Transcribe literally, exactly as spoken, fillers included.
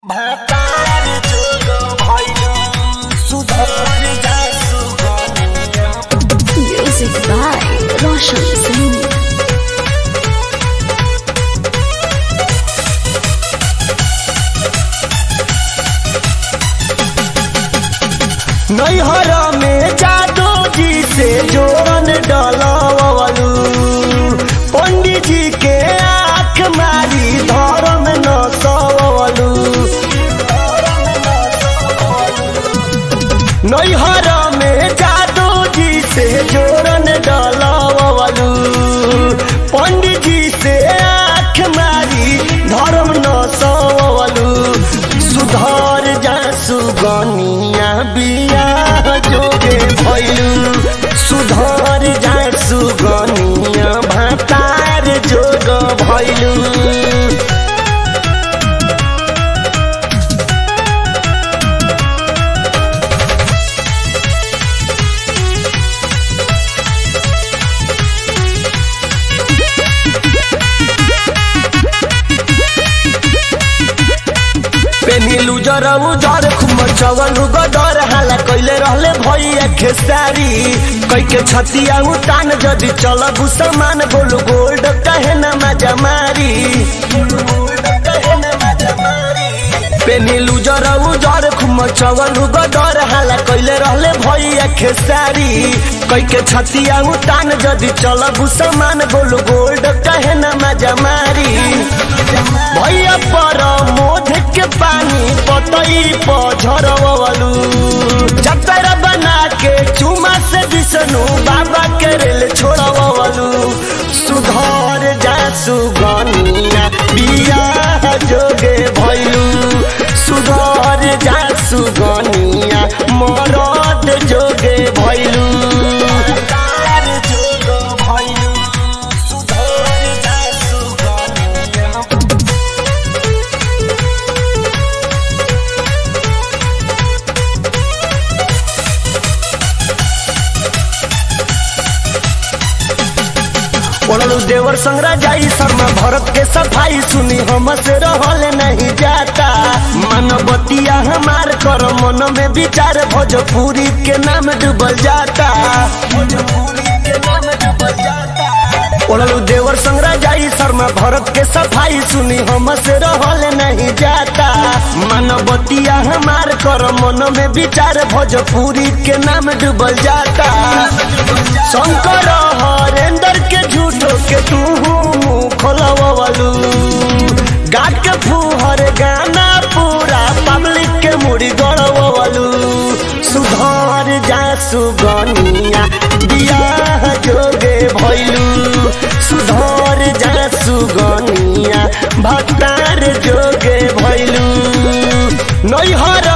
Music by Roshan Singh. नैहर में जादू जी से जोरन डलवलू पंडित जी के आँख मारी धर्म न सवलू नैहर में जादू जी से जोरन डलवलू पंडित जी से आँख मारी धर्म न सवलू सुधर जा सुगनिया बिया जोगे भैलू सुधर जा सुगनिया भातार जोग भैलू। पेनिलू जरऊ जर खुम चवलू गदर हाला कैले रहले भैया खेसारी कई के छतिया उतान जदि चलबू समान बोलू गोल्ड कहे न मजा मारी पेनिलू जरऊ जर खुम चवलू गदर हाला कैले रहले भैया खेसारी कई के छतिया उतान जदि चलबू समान बोलू गोल्ड कहे न मजा मारी भैया पर मोध के पानी पतई पझरवलू जतरा बना के चुमा से विष्णु बाबा के रेल छोड़वलू सुधर जा सुगनिया बिया जोगे भैलू सुधर जा सुगनिया मरद जोगे भैलू। पढ़लू देवर संग्रह जाई शर्मा भरत के सफाई सुनी हम से रहल नहीं जाता मानवतिया हमार कर मन में विचार भोजपुरी के नाम डूबल जाता पढ़लू देवर संग्रह जाई शर्मा भरत के सफाई सुनी हम से रहल नहीं जाता मानवतिया हमार कर मन में विचार भोजपुरी के नाम डूबल जाता शंकर हरेंद्र के झूठो के तू मुँह खोलवलू गा के फूहर गाना पूरा पब्लिक के मुड़ी गड़वलू सुधर जा सुगनिया बिया जोगे भैलू सुधर जा सुगनिया भतार जोगे भैलू नैहर